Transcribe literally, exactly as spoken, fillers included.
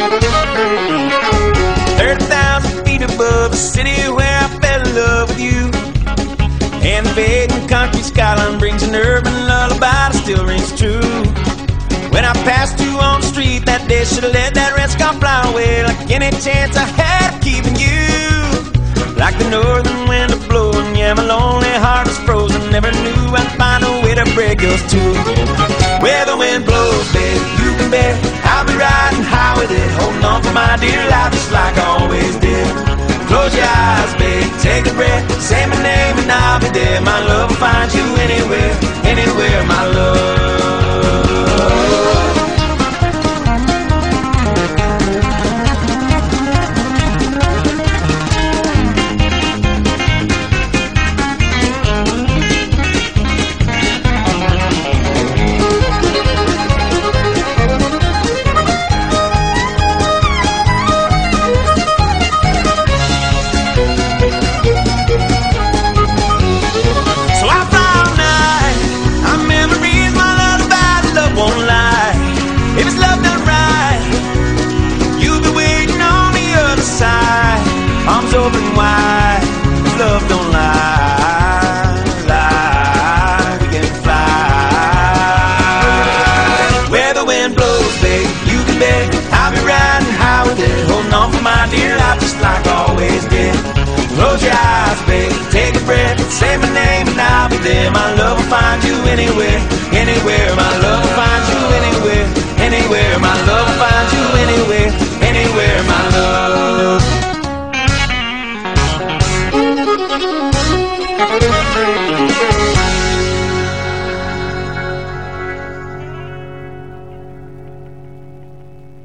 thirty thousand feet above the city where I fell in love with you. And the fading country skyline brings an urban lullaby that still rings true. When I passed you on the street that day, should've let that red sky fly away. Like any chance I had of keeping you. Like the northern wind a blowing, yeah, my lonely heart was frozen. Never knew I'd find a way to break us two. Where the wind blows, babe, you can bet I'll be riding high with it, holding on for my dear life just like I always did. Close your eyes, babe, take a breath, say my name and I'll be there. My love will find you anywhere, anywhere, my love. Open wide, love don't lie, lie, we can fly. Where the wind blows, babe, you can bet I'll be riding high with it, holding on for my dear life just like I always did. Close your eyes, babe, take a breath, say my name and I'll be there. My love will find you anywhere, anywhere, my love.